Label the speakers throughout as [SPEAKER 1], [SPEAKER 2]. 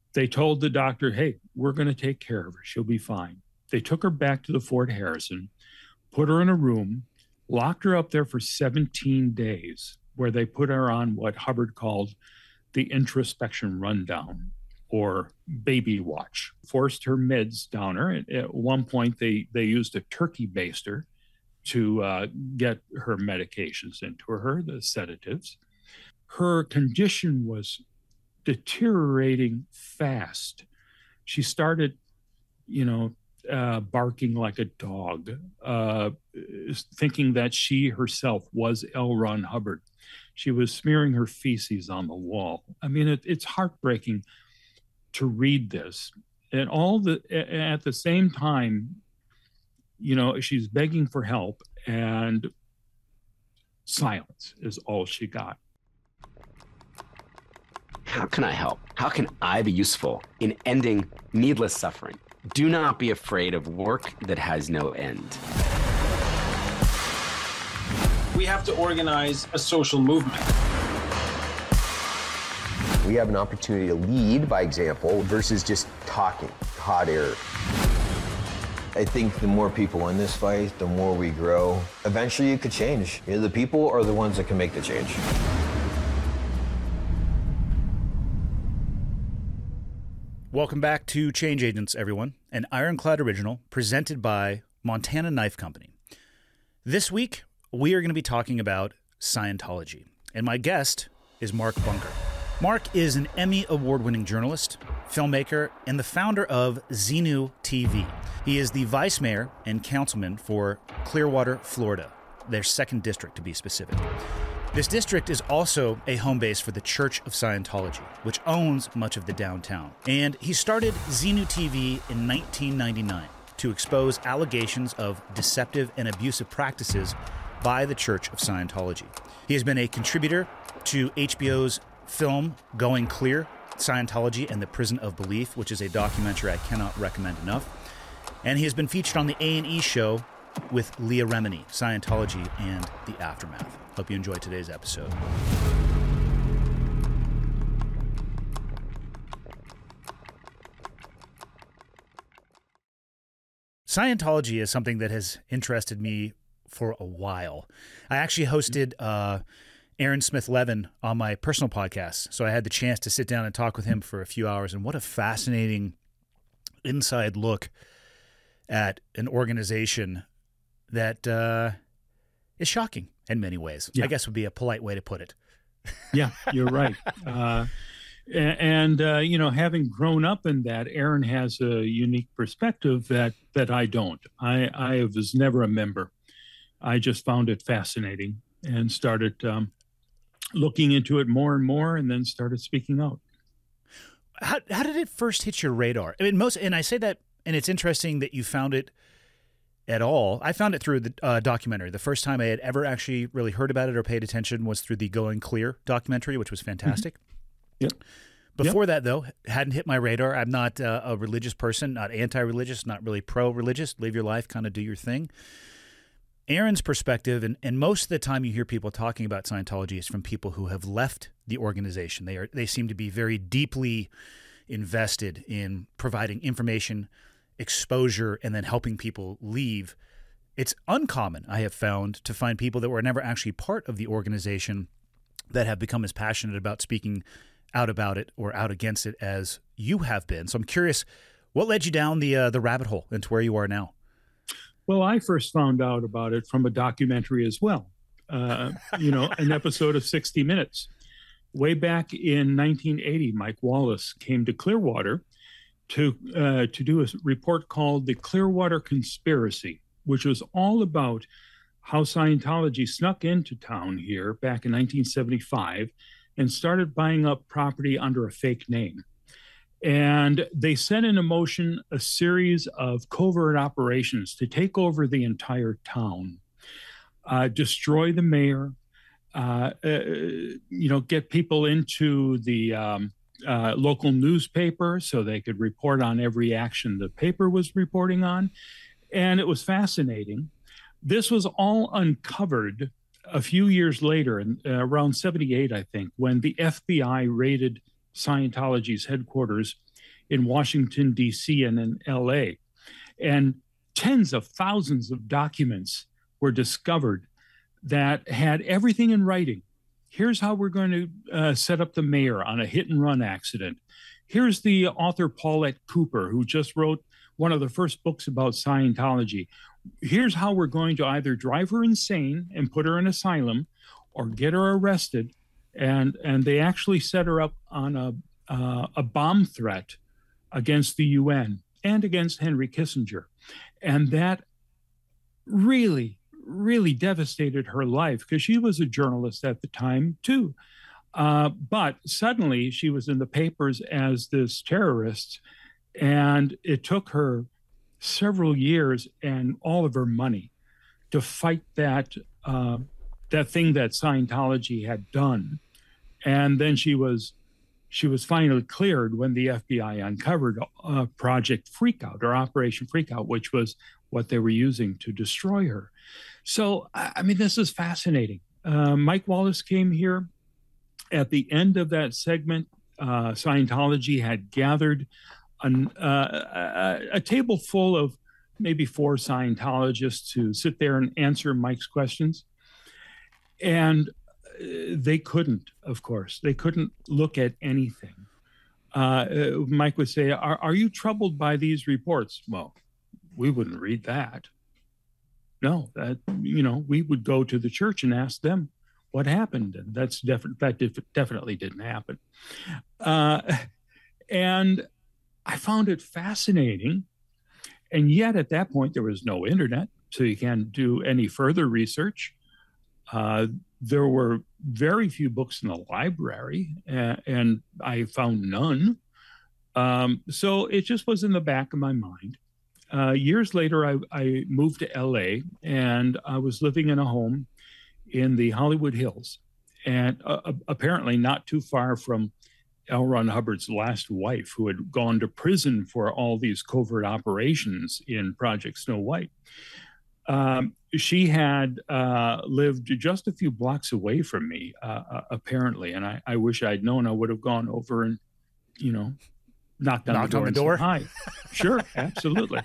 [SPEAKER 1] They told the doctor, hey, we're going to take care of her. She'll be fine. They took her back to the Fort Harrison, put her in a room, locked her up there for 17 days, where they put her on what Hubbard called the introspection rundown or baby watch, forced her meds down her. At one point, they used a turkey baster to get her medications into her, the sedatives. Her condition was deteriorating fast. She started, barking like a dog, thinking that she herself was L. Ron Hubbard. She was smearing her feces on the wall. I mean, it's heartbreaking to read this. And at the same time, she's begging for help, and silence is all she got.
[SPEAKER 2] How can I help? How can I be useful in ending needless suffering? Do not be afraid of work that has no end.
[SPEAKER 3] We have to organize a social movement.
[SPEAKER 4] We have an opportunity to lead by example versus just talking, hot air. I think the more people in this fight, the more we grow. Eventually it could change. The people are the ones that can make the change.
[SPEAKER 5] Welcome back to Change Agents, everyone, an Ironclad original presented by Montana Knife Company. This week, we are going to be talking about Scientology, and my guest is Mark Bunker. Mark is an Emmy award-winning journalist, filmmaker, and the founder of Xenu TV. He is the vice mayor and councilman for Clearwater, Florida, their 2nd district to be specific. This district is also a home base for the Church of Scientology, which owns much of the downtown. And he started Xenu TV in 1999 to expose allegations of deceptive and abusive practices by the Church of Scientology. He has been a contributor to HBO's film Going Clear, Scientology and the Prison of Belief, which is a documentary I cannot recommend enough. And he has been featured on the A&E show with Leah Remini, Scientology and the Aftermath. Hope you enjoyed today's episode. Scientology is something that has interested me for a while. I actually hosted Aaron Smith-Levin on my personal podcast, so I had the chance to sit down and talk with him for a few hours, and what a fascinating inside look at an organization that is shocking in many ways. Yeah. I guess would be a polite way to put it.
[SPEAKER 1] Yeah, you're right. Having grown up in that, Aaron has a unique perspective that I don't. I was never a member. I just found it fascinating and started looking into it more and more, and then started speaking out.
[SPEAKER 5] How did it first hit your radar? I mean, and I say that, and it's interesting that you found it at all. I found it through the documentary. The first time I had ever actually really heard about it or paid attention was through the Going Clear documentary, which was fantastic.
[SPEAKER 1] Mm-hmm. Yep.
[SPEAKER 5] Before that, though, hadn't hit my radar. I'm not a religious person, not anti-religious, not really pro-religious. Live your life, kind of do your thing. Aaron's perspective, and most of the time you hear people talking about Scientology is from people who have left the organization. They seem to be very deeply invested in providing information, exposure, and then helping people leave. It's uncommon, I have found, to find people that were never actually part of the organization that have become as passionate about speaking out about it or out against it as you have been. So I'm curious, what led you down the rabbit hole into where you are now?
[SPEAKER 1] Well, I first found out about it from a documentary as well. An episode of 60 Minutes. Way back in 1980, Mike Wallace came to Clearwater to do a report called The Clearwater Conspiracy, which was all about how Scientology snuck into town here back in 1975 and started buying up property under a fake name. And they set into motion a series of covert operations to take over the entire town, destroy the mayor, get people into the local newspaper so they could report on every action the paper was reporting on. And it was fascinating. This was all uncovered a few years later, around 78, I think, when the FBI raided Scientology's headquarters in Washington, D.C. and in L.A. And tens of thousands of documents were discovered that had everything in writing. Here's how we're going to set up the mayor on a hit and run accident. Here's the author Paulette Cooper, who just wrote one of the first books about Scientology. Here's how we're going to either drive her insane and put her in asylum or get her arrested. And they actually set her up on a bomb threat against the UN and against Henry Kissinger. And that really, really devastated her life because she was a journalist at the time too. But suddenly she was in the papers as this terrorist, and it took her several years and all of her money to fight that thing that Scientology had done. And then she was finally cleared when the FBI uncovered Project Freakout or Operation Freakout, which was what they were using to destroy her. So, I mean, this is fascinating. Mike Wallace came here at the end of that segment. Scientology had gathered a table full of maybe 4 Scientologists to sit there and answer Mike's questions. And they couldn't, of course. They couldn't look at anything. Mike would say, are you troubled by these reports? Well, we wouldn't read that. No, we would go to the church and ask them what happened. And that definitely didn't happen. And I found it fascinating. And yet at that point, there was no internet, so you can't do any further research. There were very few books in the library, and I found none. So it just was in the back of my mind. Years later, I moved to LA, and I was living in a home in the Hollywood Hills, and apparently not too far from L. Ron Hubbard's last wife, who had gone to prison for all these covert operations in Project Snow White. She had lived just a few blocks away from me, apparently, and I wish I'd known. I would have gone over and, knocked on the door. Hi, sure, absolutely.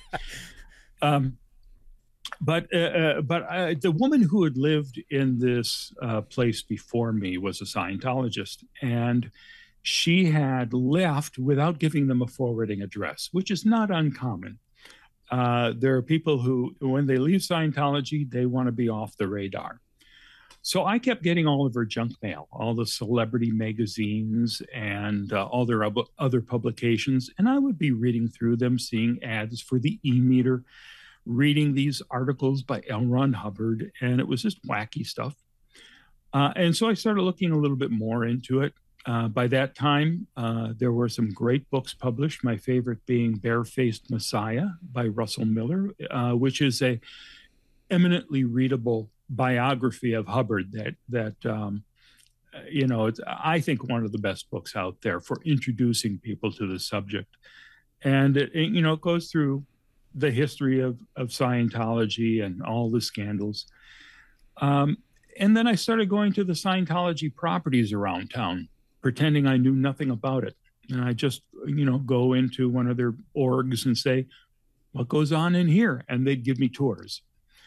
[SPEAKER 1] But the woman who had lived in this place before me was a Scientologist, and she had left without giving them a forwarding address, which is not uncommon. There are people who, when they leave Scientology, they want to be off the radar. So I kept getting all of her junk mail, all the celebrity magazines and all their other publications. And I would be reading through them, seeing ads for the E-meter, reading these articles by L. Ron Hubbard, and it was just wacky stuff. And so I started looking a little bit more into it. By that time, there were some great books published, my favorite being Barefaced Messiah by Russell Miller, which is a eminently readable biography of Hubbard that it's, I think, one of the best books out there for introducing people to the subject. And it goes through the history of Scientology and all the scandals. And then I started going to the Scientology properties around town, pretending I knew nothing about it. And I just, go into one of their orgs and say, what goes on in here? And they'd give me tours.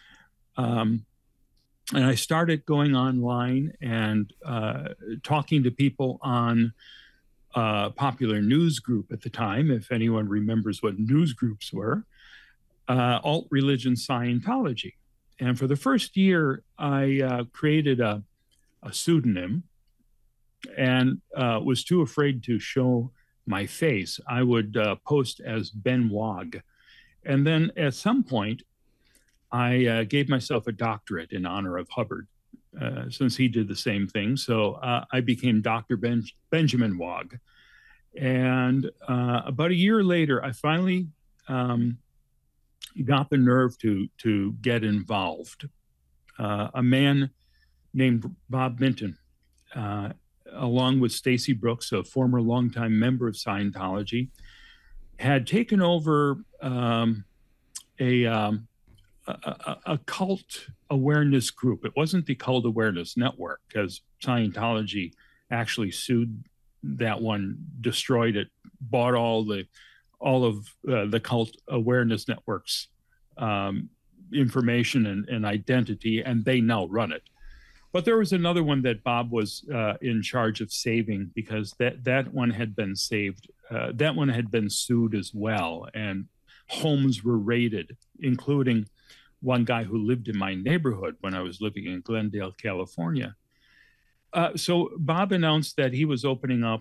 [SPEAKER 1] And I started going online and talking to people on Popular News Group at the time, if anyone remembers what news groups were, Alt Religion Scientology. And for the first year, I created a pseudonym and was too afraid to show my face. I would post as Ben Wog. And then at some point, I gave myself a doctorate in honor of Hubbard, since he did the same thing. So I became Dr. Benjamin Wog. And about a year later, I finally got the nerve to get involved. A man named Bob Minton, along with Stacy Brooks, a former longtime member of Scientology, had taken over a cult awareness group. It wasn't the Cult Awareness Network, because Scientology actually sued that one destroyed it, bought all of the cult awareness networks information and identity, and they now run it. But there was another one that Bob was in charge of saving, because that one had been saved. That one had been sued as well, and homes were raided, including one guy who lived in my neighborhood when I was living in Glendale, California. So Bob announced that he was opening up,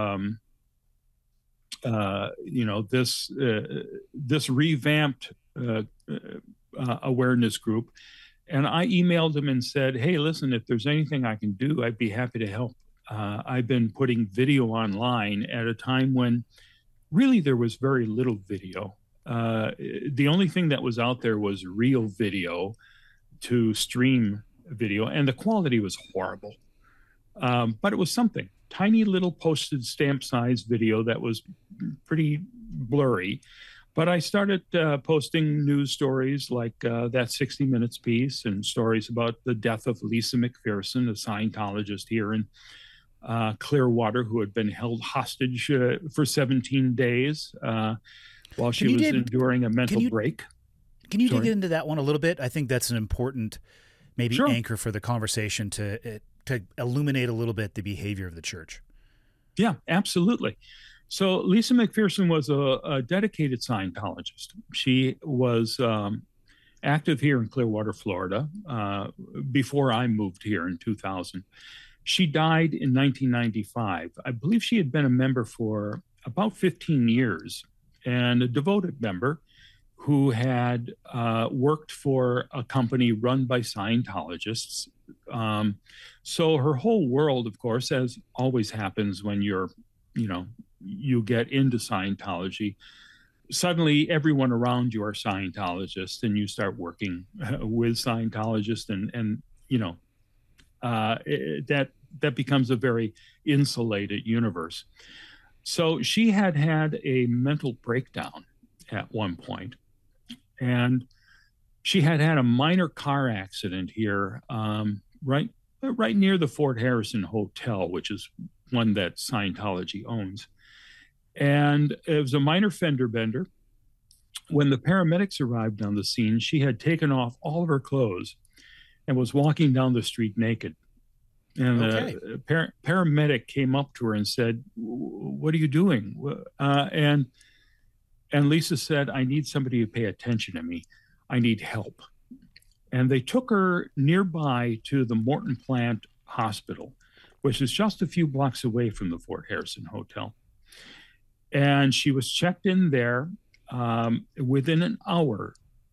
[SPEAKER 1] this revamped awareness group. And I emailed him and said, hey, listen, if there's anything I can do, I'd be happy to help. I've been putting video online at a time when really there was very little video. The only thing that was out there was real video to stream video, and the quality was horrible. But it was something. Tiny little postage stamp size video that was pretty blurry. But I started posting news stories like that 60 Minutes piece, and stories about the death of Lisa McPherson, a Scientologist here in Clearwater, who had been held hostage for 17 days while she was enduring a mental break.
[SPEAKER 5] Can you dig into that one a little bit? I think that's an important maybe
[SPEAKER 1] Sure.
[SPEAKER 5] anchor for the conversation to illuminate a little bit the behavior of the church.
[SPEAKER 1] Yeah, absolutely. So Lisa McPherson was a dedicated Scientologist. She was active here in Clearwater, Florida, before I moved here in 2000. She died in 1995. I believe she had been a member for about 15 years, and a devoted member who had worked for a company run by Scientologists. So her whole world, of course, as always happens when you get into Scientology, suddenly everyone around you are Scientologists, and you start working with Scientologists, and that becomes a very insulated universe. So she had a mental breakdown at one point, and she had a minor car accident here, right near the Fort Harrison Hotel, which is one that Scientology owns. And it was a minor fender bender. When the paramedics arrived on the scene, she had taken off all of her clothes and was walking down the street naked. And the paramedic came up to her and said, "What are you doing?" And Lisa said, "I need somebody to pay attention to me. I need help." And they took her nearby to the Morton Plant Hospital, which is just a few blocks away from the Fort Harrison Hotel. And she was checked in there. Within an hour,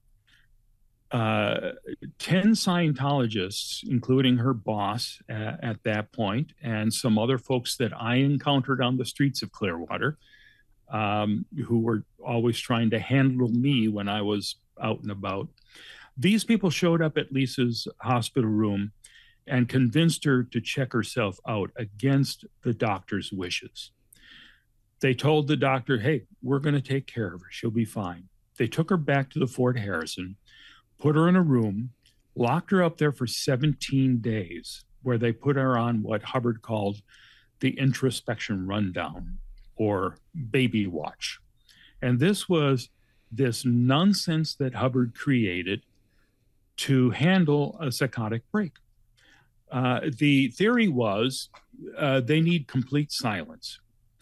[SPEAKER 1] 10 Scientologists, including her boss at that point, and some other folks that I encountered on the streets of Clearwater, who were always trying to handle me when I was out and about. These people showed up at Lisa's hospital room and convinced her to check herself out against the doctor's wishes. They told the doctor, "Hey, we're going to take care of her. She'll be fine." They took her back to the Fort Harrison, put her in a room, locked her up there for 17 days, where they put her on what Hubbard called the introspection rundown, or baby watch. And this was this nonsense that Hubbard created to handle a psychotic break. The theory was they need complete silence.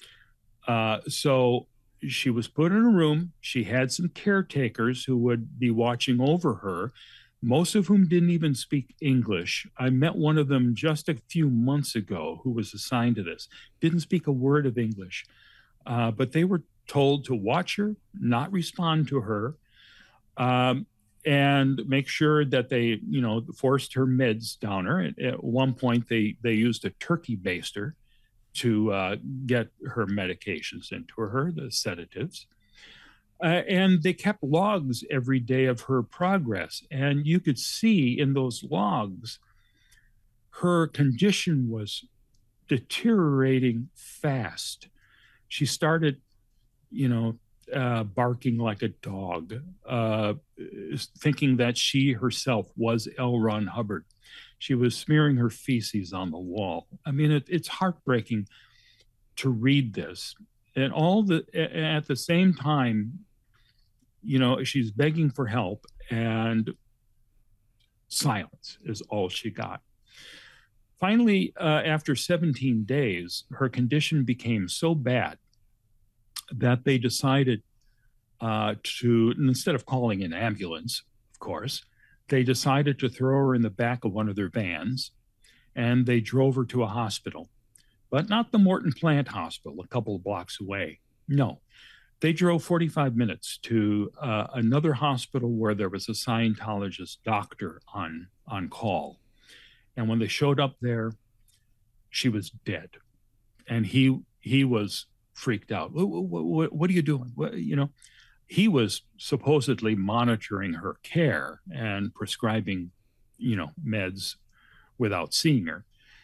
[SPEAKER 1] So she was put in a room. She had some caretakers who would be watching over her, most of whom didn't even speak English. I met one of them just a few months ago who was assigned to this. Didn't speak a word of English, but they were told to watch her, not respond to her, and make sure that they, forced her meds down her. At one point, they used a turkey baster to get her medications into her, the sedatives. And they kept logs every day of her progress. And you could see in those logs, her condition was deteriorating fast. She started, barking like a dog, thinking that she herself was L. Ron Hubbard. She was smearing her feces on the wall. I mean, it's heartbreaking to read this, and at the same time, she's begging for help, and silence is all she got. Finally, after 17 days, her condition became so bad that they decided to, instead of calling an ambulance, of course, they decided to throw her in the back of one of their vans, and they drove her to a hospital, but not the Morton Plant Hospital a couple of blocks away. No, they drove 45 minutes to another hospital where there was a Scientologist doctor on call. And when they showed up there, she was dead. And he was freaked out. What are you doing? He was supposedly monitoring her care and prescribing, meds without seeing her.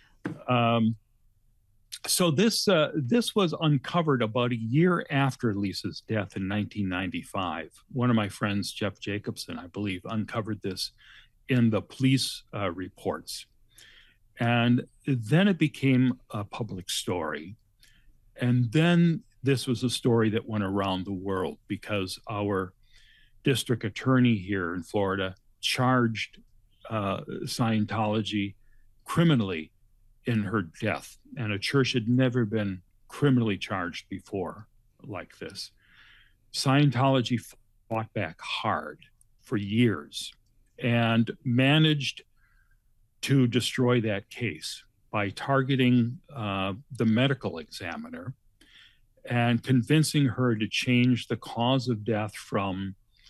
[SPEAKER 1] So this was uncovered about a year after Lisa's death in 1995. One of my friends, Jeff Jacobson, I believe, uncovered this in the police reports. And then it became a public story. And then this was a story that went around the world because our district attorney here in Florida charged Scientology criminally in her death. And a church had never been criminally charged before like this. Scientology fought back hard for years and managed to destroy that case by targeting the medical examiner and convincing her to change the cause of death from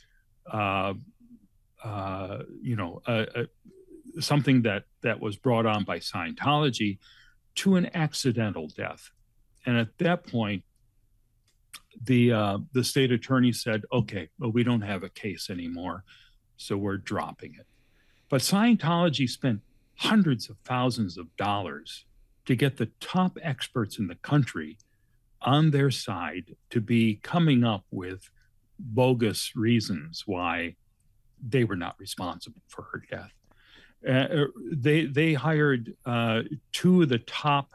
[SPEAKER 1] something that was brought on by Scientology to an accidental death. And at that point, the state attorney said, okay, well, we don't have a case anymore, so we're dropping it. But Scientology spent hundreds of thousands of dollars to get the top experts in the country on their side to be coming up with bogus reasons why they were not responsible for her death. They hired two of the top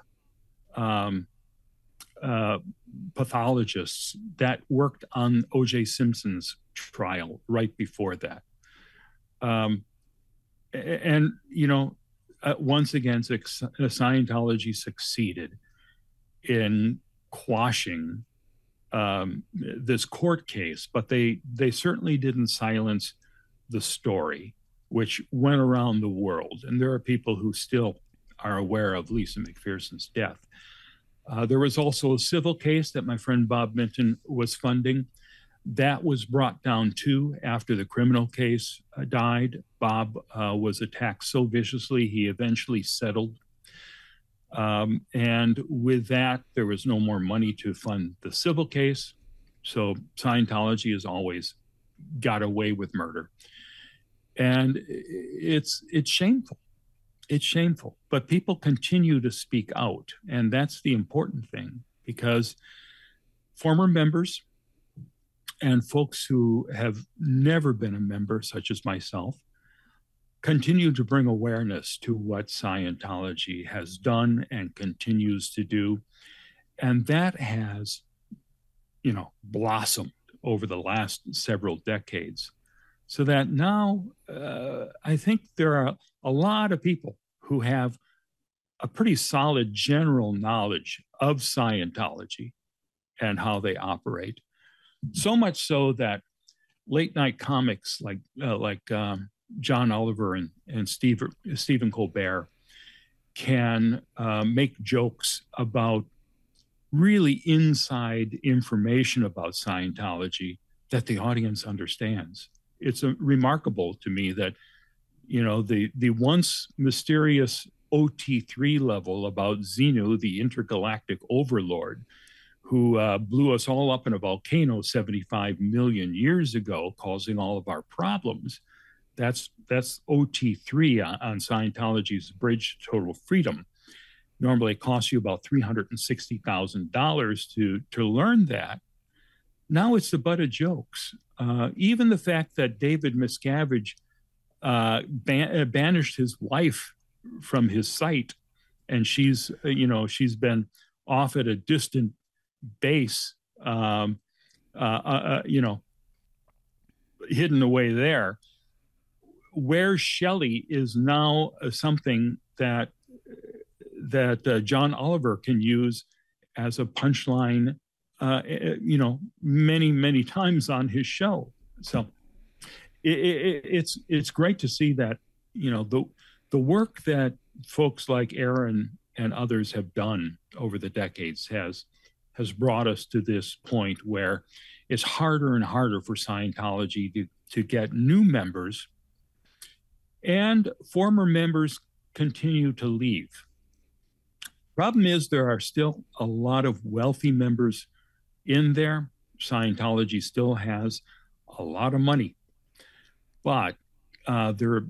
[SPEAKER 1] pathologists that worked on O.J. Simpson's trial right before that. Once again, Scientology succeeded in quashing this court case, but they certainly didn't silence the story, which went around the world. And there are people who still are aware of Lisa McPherson's death. There was also a civil case that my friend Bob Minton was funding. That was brought down too after the criminal case died. Bob was attacked so viciously, he eventually settled. And with that, there was no more money to fund the civil case. So Scientology has always got away with murder. And it's shameful. It's shameful. But people continue to speak out. And that's the important thing, because former members and folks who have never been a member, such as myself, continue to bring awareness to what Scientology has done and continues to do. And that has, blossomed over the last several decades. So that now I think there are a lot of people who have a pretty solid general knowledge of Scientology and how they operate. So much so that late night comics like John Oliver and Stephen Colbert can make jokes about really inside information about Scientology that the audience understands. It's remarkable to me that, the once mysterious OT3 level about Xenu, the intergalactic overlord, who blew us all up in a volcano 75 million years ago, causing all of our problems. That's OT3 on Scientology's Bridge to Total Freedom. Normally it costs you about $360,000 to learn that. Now it's the butt of jokes. Even the fact that David Miscavige banished his wife from his site, and she's been off at a distant base, hidden away there. Where Shelley is now something that John Oliver can use as a punchline, many times on his show. So it's great to see that, the work that folks like Aaron and others have done over the decades has brought us to this point where it's harder and harder for Scientology to get new members, and former members continue to leave. Problem is, there are still a lot of wealthy members in there. Scientology still has a lot of money, but they're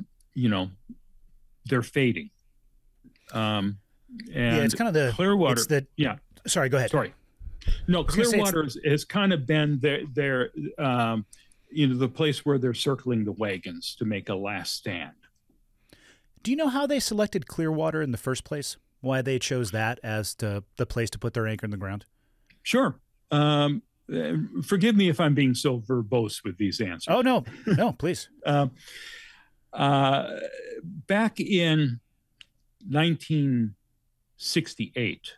[SPEAKER 1] fading. And
[SPEAKER 5] it's kind of the
[SPEAKER 1] Clearwater.
[SPEAKER 5] Sorry, go ahead.
[SPEAKER 1] Sorry. No, Clearwater has kind of been their the place where they're circling the wagons to make a last stand.
[SPEAKER 5] Do you know how they selected Clearwater in the first place? Why they chose that as the place to put their anchor in the ground? Sure.
[SPEAKER 1] Forgive me if I'm being so verbose with these answers.
[SPEAKER 5] Oh, no, please.
[SPEAKER 1] Back in 1968,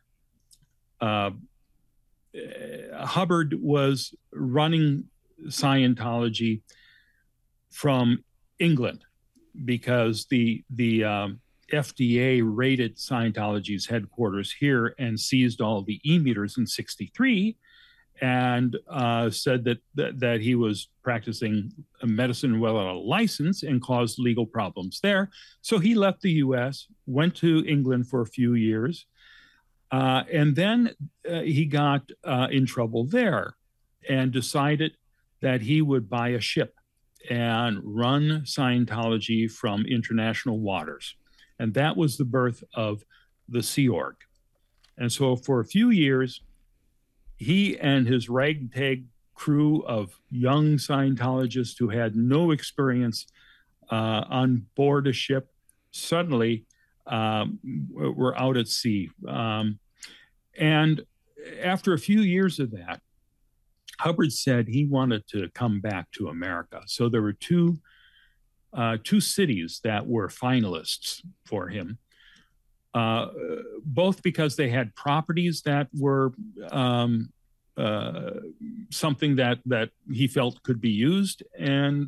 [SPEAKER 1] Hubbard was running Scientology from England because the FDA raided Scientology's headquarters here and seized all the e-meters in 1963, and said that he was practicing medicine without a license and caused legal problems there. So he left the U.S., went to England for a few years, and then he got in trouble there and decided that he would buy a ship and run Scientology from international waters. And that was the birth of the Sea Org. And so for a few years, he and his ragtag crew of young Scientologists who had no experience on board a ship suddenly were out at sea. And after a few years of that, Hubbard said he wanted to come back to America. So there were two cities that were finalists for him, both because they had properties that were something that he felt could be used, and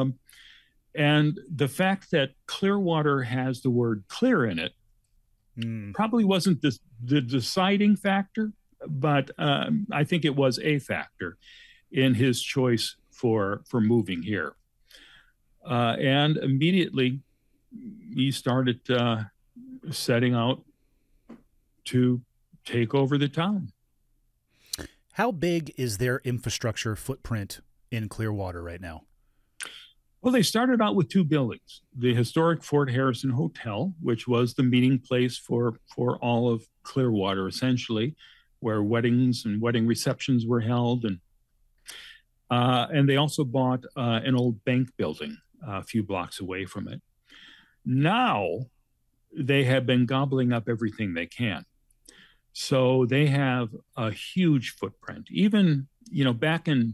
[SPEAKER 1] the fact that Clearwater has the word clear in it probably wasn't the deciding factor, but I think it was a factor in his choice for moving here. And immediately he started setting out to take over the town.
[SPEAKER 5] How big is their infrastructure footprint in Clearwater right now?
[SPEAKER 1] Well, they started out with two buildings: the historic Fort Harrison Hotel, which was the meeting place for all of Clearwater, essentially, where weddings and wedding receptions were held. And they also bought an old bank building a few blocks away from it. Now they have been gobbling up everything they can. So they have a huge footprint. Even, back in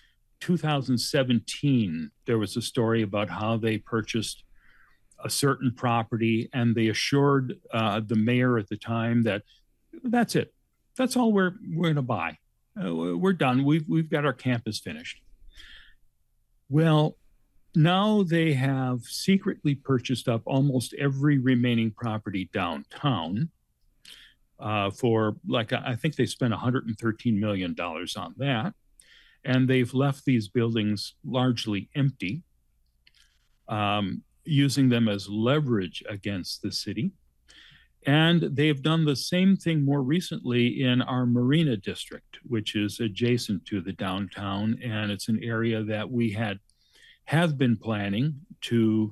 [SPEAKER 1] 2017, there was a story about how they purchased a certain property, and they assured the mayor at the time that that's it. That's all we're going to buy. We're done. We've got our campus finished. Well, now they have secretly purchased up almost every remaining property downtown for, I think they spent $113 million on that. And they've left these buildings largely empty, using them as leverage against the city. And they've done the same thing more recently in our Marina District, which is adjacent to the downtown. And it's an area that we have been planning to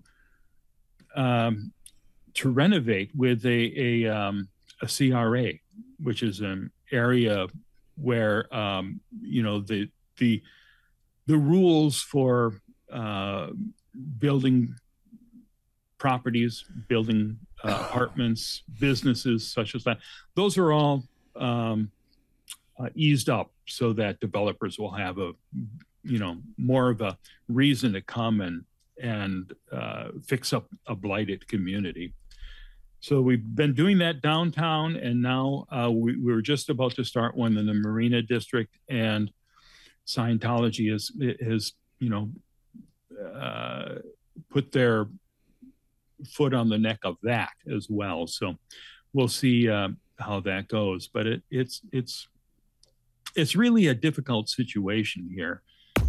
[SPEAKER 1] renovate with a CRA, which is an area where the rules for building properties, building apartments, businesses such as that, those are all eased up so that developers will have more of a reason to come and fix up a blighted community. So we've been doing that downtown, and now we were just about to start one in the Marina District, and Scientology has put their foot on the neck of that as well. So we'll see how that goes. But it's really a difficult situation here.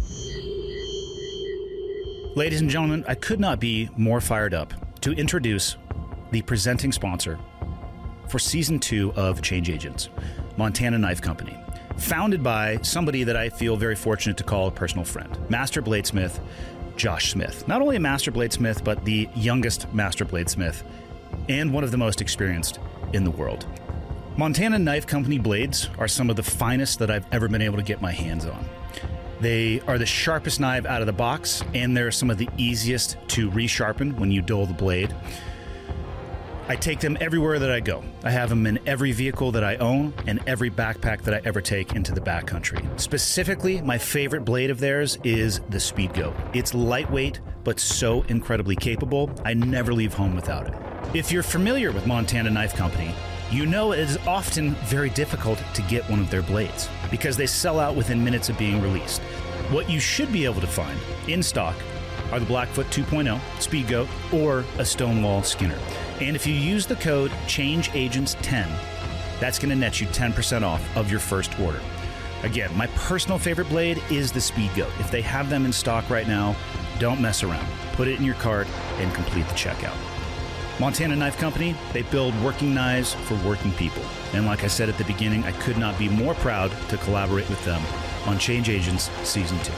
[SPEAKER 5] Ladies and gentlemen, I could not be more fired up to introduce the presenting sponsor for season 2 of Change Agents, Montana Knife Company. Founded by somebody that I feel very fortunate to call a personal friend, Master Bladesmith Josh Smith. Not only a Master Bladesmith, but the youngest Master Bladesmith and one of the most experienced in the world. Montana Knife Company blades are some of the finest that I've ever been able to get my hands on. They are the sharpest knife out of the box, and they're some of the easiest to resharpen when you dull the blade. I take them everywhere that I go. I have them in every vehicle that I own and every backpack that I ever take into the backcountry. Specifically, my favorite blade of theirs is the Speedgoat. It's lightweight, but so incredibly capable, I never leave home without it. If you're familiar with Montana Knife Company, you know it is often very difficult to get one of their blades because they sell out within minutes of being released. What you should be able to find in stock are the Blackfoot 2.0, Speedgoat, or a Stonewall Skinner. And if you use the code CHANGEAGENTS10, that's going to net you 10% off of your first order. Again, my personal favorite blade is the Speedgoat. If they have them in stock right now, don't mess around. Put it in your cart and complete the checkout. Montana Knife Company, they build working knives for working people. And like I said at the beginning, I could not be more proud to collaborate with them on Change Agents Season 2.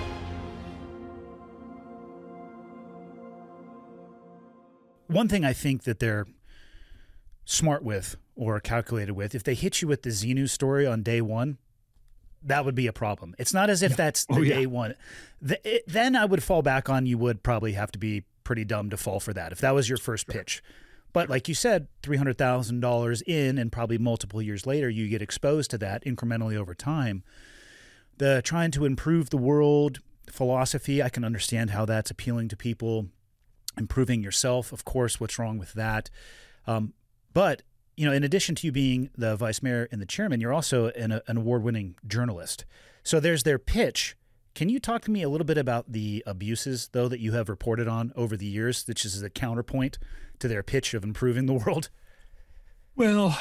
[SPEAKER 5] One thing I think that they're smart with or calculated with, if they hit you with the Xenu story on day one, that would be a problem. It's not as if that's the day one. Then I would fall back on you would probably have to be pretty dumb to fall for that if that was your first pitch. But like you said, $300,000 in and probably multiple years later, you get exposed to that incrementally over time. The trying to improve the world philosophy, I can understand how that's appealing to people. Improving yourself, of course, what's wrong with that? But, you know, in addition to you being the vice mayor and the chairman, you're also an award-winning journalist. So there's their pitch. Can you talk to me a little bit about the abuses, though, that you have reported on over the years, which is a counterpoint to their pitch of improving the world?
[SPEAKER 1] Well,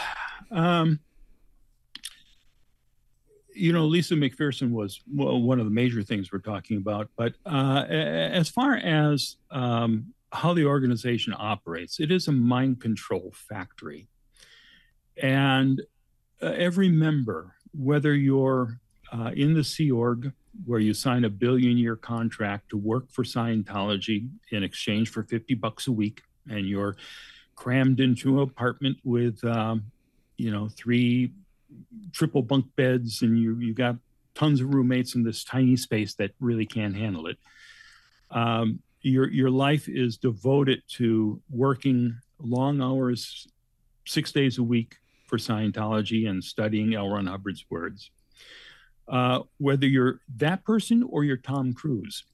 [SPEAKER 1] Lisa McPherson was one of the major things we're talking about. But as far as how the organization operates, it is a mind control factory. And every member, whether you're in the Sea Org, where you sign a billion-year contract to work for Scientology in exchange for $50 a week, and you're crammed into an apartment with, 3 triple bunk beds, and you got tons of roommates in this tiny space that really can't handle it. Your life is devoted to working long hours, 6 days a week for Scientology and studying L. Ron Hubbard's words. Whether you're that person or you're Tom Cruise,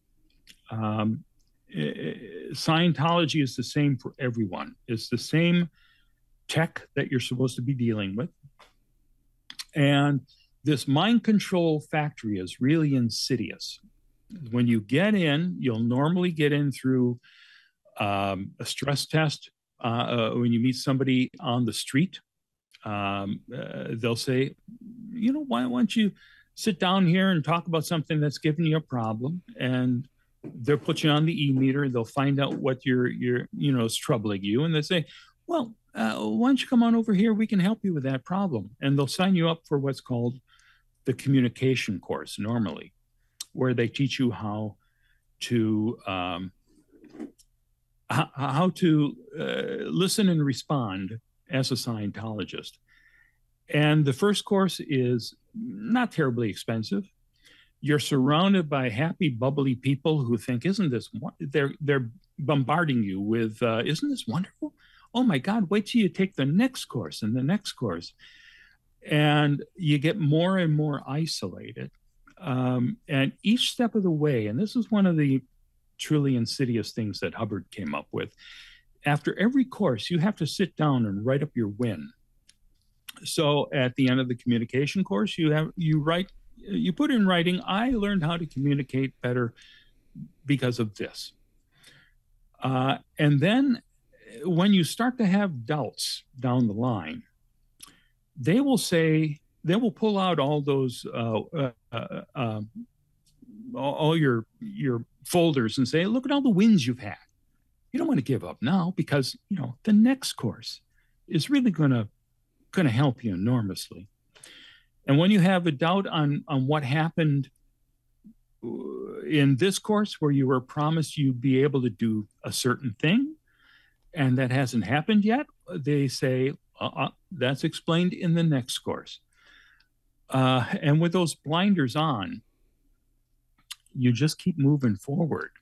[SPEAKER 1] Scientology is the same for everyone. It's the same tech that you're supposed to be dealing with. And this mind control factory is really insidious. When you get in, you'll normally get in through a stress test. When you meet somebody on the street, they'll say, why don't you sit down here and talk about something that's giving you a problem? And they'll put you on the e-meter. They'll find out what is troubling you. And they say, well, why don't you come on over here? We can help you with that problem. And they'll sign you up for what's called the communication course normally, where they teach you how to listen and respond as a Scientologist. And the first course is not terribly expensive. You're surrounded by happy, bubbly people who think, they're bombarding you with, isn't this wonderful? Oh my God, wait till you take the next course and the next course. and you get more and more isolated. And each step of the way, and this is one of the truly insidious things that Hubbard came up with. After every course, you have to sit down and write up your win. So at the end of the communication course, you put in writing, I learned how to communicate better because of this. And then when you start to have doubts down the line, they will pull out all those all your folders and say, look at all the wins you've had. You don't want to give up now, because the next course is really going to help you enormously. And when you have a doubt on what happened in this course, where you were promised you'd be able to do a certain thing and that hasn't happened yet, they say, that's explained in the next course. And with those blinders on, you just keep moving forward.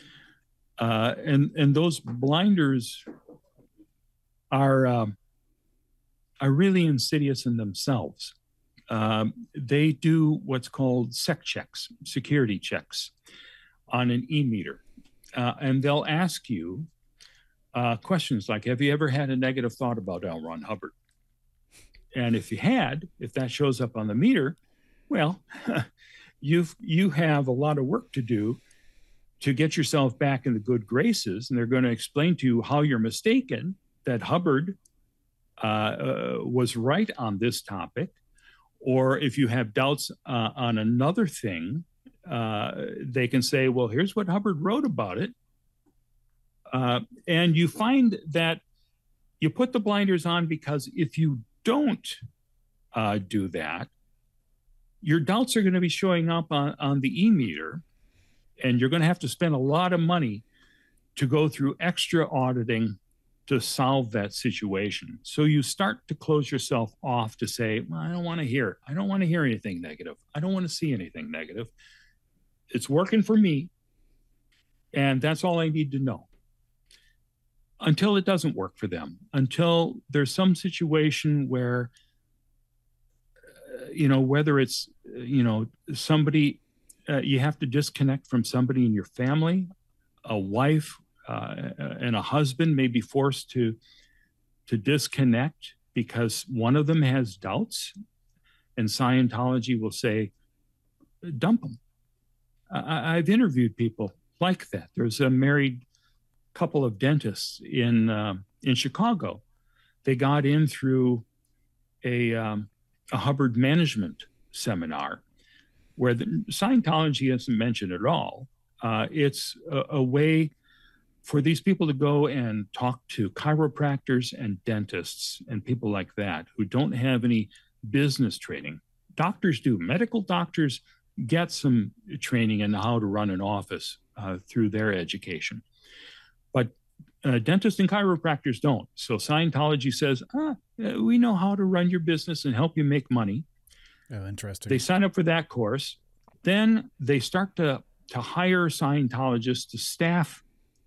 [SPEAKER 1] And those blinders are really insidious in themselves. They do what's called security checks on an e-meter. And they'll ask you questions like, have you ever had a negative thought about L. Ron Hubbard? And if that shows up on the meter, well, you have a lot of work to do to get yourself back in the good graces. And they're going to explain to you how you're mistaken, that Hubbard was right on this topic. Or if you have doubts on another thing, they can say, well, here's what Hubbard wrote about it. And you find that you put the blinders on, because if you don't do that, your doubts are going to be showing up on the e-meter, and you're going to have to spend a lot of money to go through extra auditing to solve that situation. So you start to close yourself off to say, well, I don't want to hear it. I don't want to hear anything negative. I don't want to see anything negative. It's working for me, and that's all I need to know. Until it doesn't work for them, until there's some situation where, whether it's, somebody, you have to disconnect from somebody in your family, a wife and a husband may be forced to disconnect because one of them has doubts, and Scientology will say, dump them. I've interviewed people like that. There's a married couple of dentists in Chicago. They got in through a Hubbard management seminar, where the Scientology isn't mentioned at all. It's a way for these people to go and talk to chiropractors and dentists and people like that who don't have any business training. Doctors do. Medical doctors get some training in how to run an office through their education. But dentists and chiropractors don't. So Scientology says, we know how to run your business and help you make money.
[SPEAKER 5] Oh, interesting.
[SPEAKER 1] They sign up for that course. Then they start to hire Scientologists to staff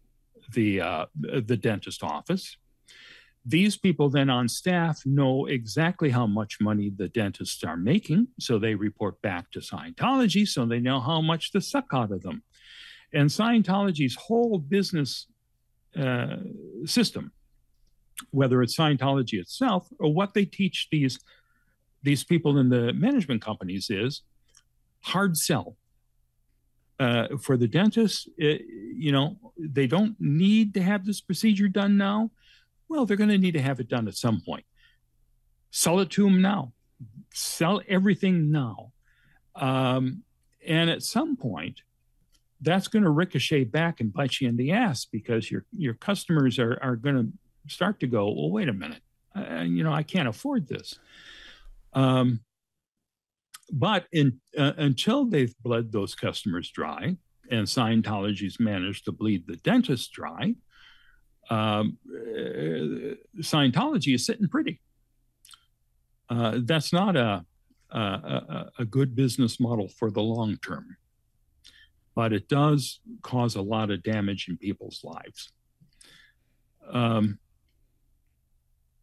[SPEAKER 1] the dentist office. These people then on staff know exactly how much money the dentists are making. So they report back to Scientology, so they know how much to suck out of them. And Scientology's whole business system, whether it's Scientology itself or what they teach these people in the management companies, is hard sell. For the dentists, they don't need to have this procedure done now. Well, they're going to need to have it done at some point. Sell it to them now. Sell everything now. And at some point, that's going to ricochet back and bite you in the ass, because your customers are going to start to go, well, wait a minute, I can't afford this. But until they've bled those customers dry, and Scientology's managed to bleed the dentist dry, Scientology is sitting pretty. That's not a good business model for the long term, but it does cause a lot of damage in people's lives.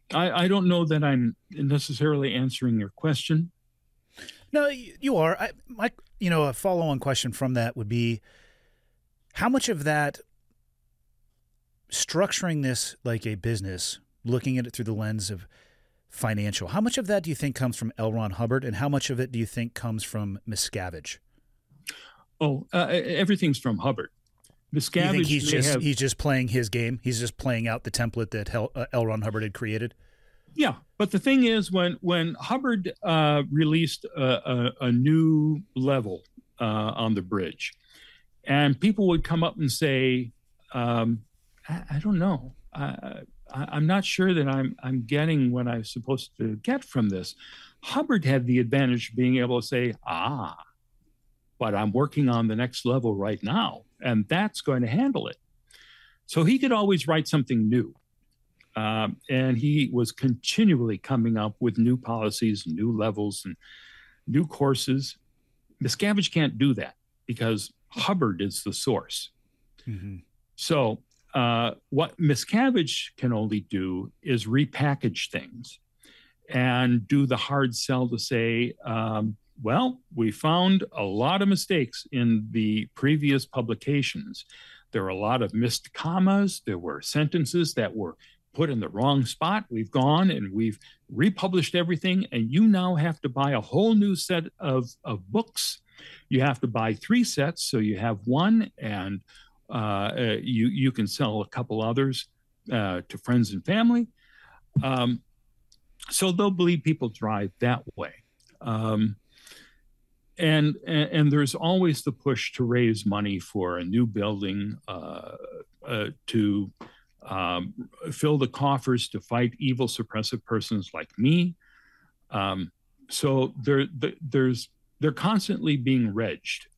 [SPEAKER 1] I don't know that I'm necessarily answering your question.
[SPEAKER 5] No, you are. A follow-on question from that would be, how much of that, structuring this like a business, looking at it through the lens of financial, how much of that do you think comes from L. Ron Hubbard, and how much of it do you think comes from Miscavige?
[SPEAKER 1] Everything's from Hubbard. Miscavige,
[SPEAKER 5] you think he's just playing his game? He's just playing out the template that L. Ron Hubbard had created?
[SPEAKER 1] Yeah, but the thing is, when Hubbard released a new level on the bridge, and people would come up and say, I don't know, I'm not sure that I'm getting what I'm supposed to get from this. Hubbard had the advantage of being able to say, but I'm working on the next level right now, and that's going to handle it. So he could always write something new. And he was continually coming up with new policies, new levels, and new courses. Miscavige can't do that because Hubbard is the source. Mm-hmm. So what Miscavige can only do is repackage things and do the hard sell to say, well, we found a lot of mistakes in the previous publications. There were a lot of missed commas. There were sentences that were put in the wrong spot. We've gone and we've republished everything, and you now have to buy a whole new set of books. You have to buy 3 sets, so you have one, and you can sell a couple others to friends and family. So they'll believe people drive that way. And there's always the push to raise money for a new building, to fill the coffers to fight evil suppressive persons like me. So they're constantly being redged.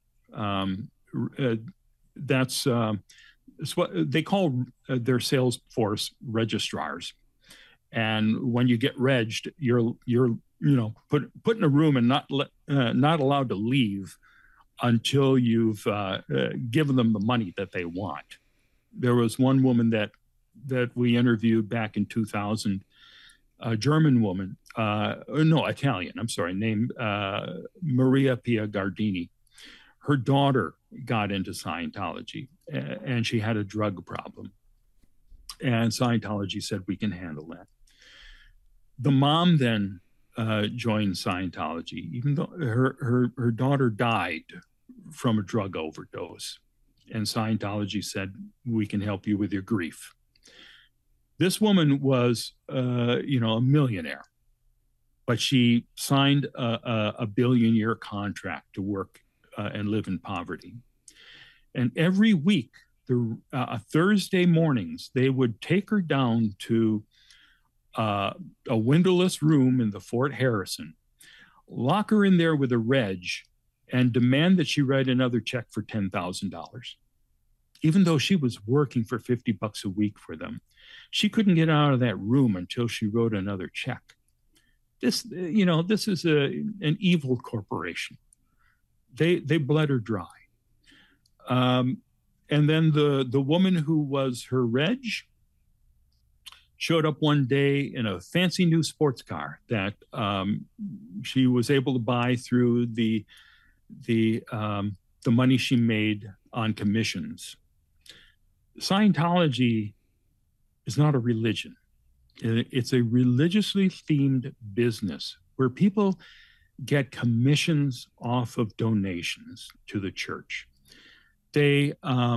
[SPEAKER 1] That's what they call their sales force registrars. And when you get redged, you're put in a room and not allowed to leave until you've given them the money that they want. There was one woman that we interviewed back in 2000, a German woman, Italian, I'm sorry, named Maria Pia Gardini. Her daughter got into Scientology, and she had a drug problem. And Scientology said, we can handle that. The mom then joined Scientology, even though her daughter died from a drug overdose. And Scientology said, we can help you with your grief. This woman was, a millionaire, but she signed a billion-year contract to work and live in poverty. And every week, Thursday mornings, they would take her down to a windowless room in the Fort Harrison, lock her in there with a reg, and demand that she write another check for $10,000. Even though she was working for $50 a week for them, she couldn't get out of that room until she wrote another check. This is an evil corporation. They bled her dry. And then the woman who was her reg showed up one day in a fancy new sports car that she was able to buy through the money she made on commissions. Scientology is not a religion. It's a religiously themed business where people get commissions off of donations to the church. They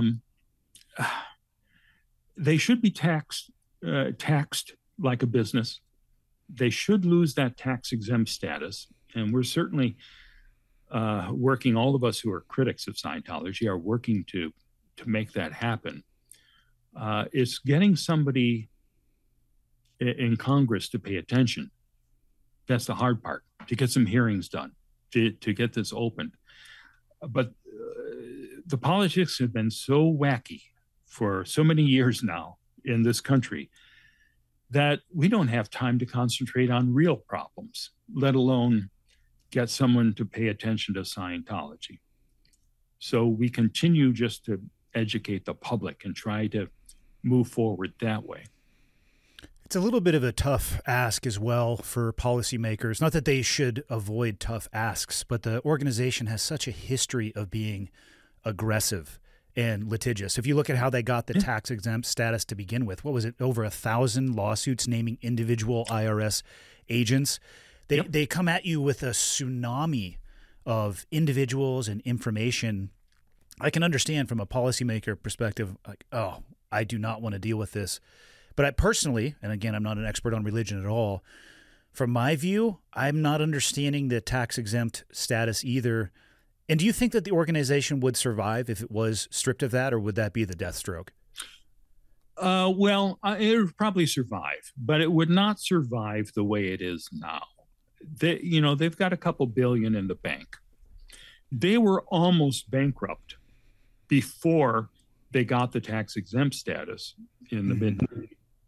[SPEAKER 1] should be taxed like a business. They should lose that tax-exempt status. And we're certainly working, all of us who are critics of Scientology are working to make that happen. It's getting somebody in Congress to pay attention. That's the hard part, to get some hearings done, to get this opened. But the politics have been so wacky for so many years now in this country that we don't have time to concentrate on real problems, let alone get someone to pay attention to Scientology. So we continue just to educate the public and try to move forward that way.
[SPEAKER 5] It's a little bit of a tough ask as well for policymakers. Not that they should avoid tough asks, but the organization has such a history of being aggressive and litigious. If you look at how they got the tax-exempt status to begin with, what was it, over 1,000 lawsuits naming individual IRS agents? They come at you with a tsunami of individuals and information. I can understand from a policymaker perspective, like, oh, I do not want to deal with this. But I personally, and again, I'm not an expert on religion at all, from my view, I'm not understanding the tax-exempt status either. And do you think that the organization would survive if it was stripped of that, or would that be the death stroke?
[SPEAKER 1] Well, it would probably survive, but it would not survive the way it is now. They've got a couple billion in the bank. They were almost bankrupt before they got the tax-exempt status in the mid-90s.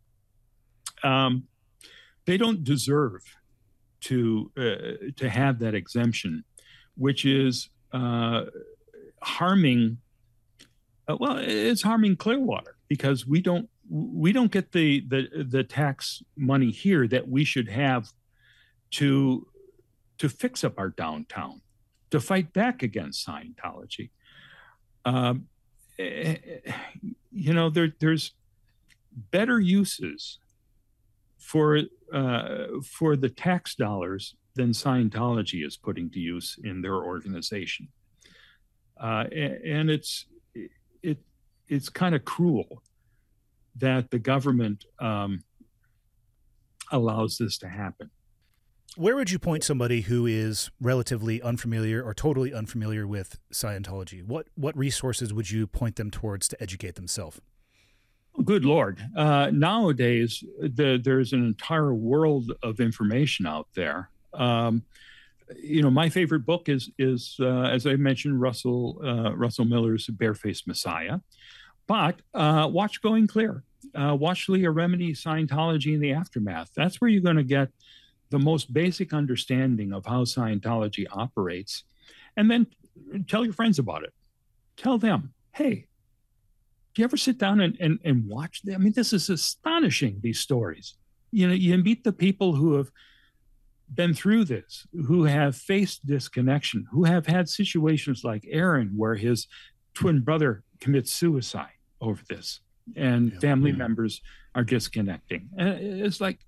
[SPEAKER 1] They don't deserve to have that exemption, which is harming. It's harming Clearwater, because we don't get the tax money here that we should have to fix up our downtown, to fight back against Scientology. There's better uses for the tax dollars than Scientology is putting to use in their organization, and it's kind of cruel that the government allows this to happen.
[SPEAKER 5] Where would you point somebody who is relatively unfamiliar or totally unfamiliar with Scientology? What resources would you point them towards to educate themselves?
[SPEAKER 1] Good Lord. Nowadays, there's an entire world of information out there. My favorite book is as I mentioned, Russell Miller's Barefaced Messiah. But watch Going Clear. Watch Leah Remini, Scientology in the Aftermath. That's where you're going to get the most basic understanding of how Scientology operates. And then tell your friends about it. Tell them, hey, do you ever sit down and watch them? I mean, this is astonishing, these stories. You meet the people who have been through this, who have faced disconnection, who have had situations like Aaron, where his twin brother commits suicide over this, and family members are disconnecting. It's like,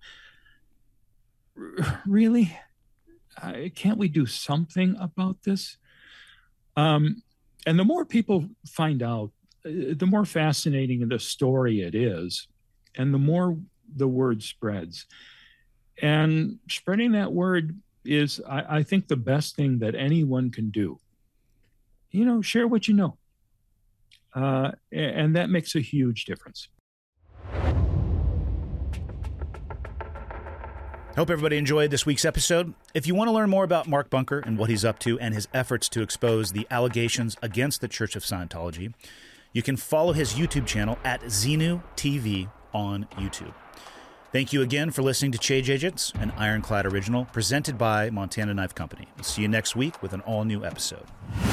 [SPEAKER 1] really? Can't we do something about this? And the more people find out, the more fascinating the story it is, and the more the word spreads. And spreading that word is, I think, the best thing that anyone can do. Share what you know. And that makes a huge difference.
[SPEAKER 5] Hope everybody enjoyed this week's episode. If you want to learn more about Mark Bunker and what he's up to and his efforts to expose the allegations against the Church of Scientology, you can follow his YouTube channel at Xenu TV on YouTube. Thank you again for listening to Change Agents, an Ironclad original presented by Montana Knife Company. We'll see you next week with an all-new episode.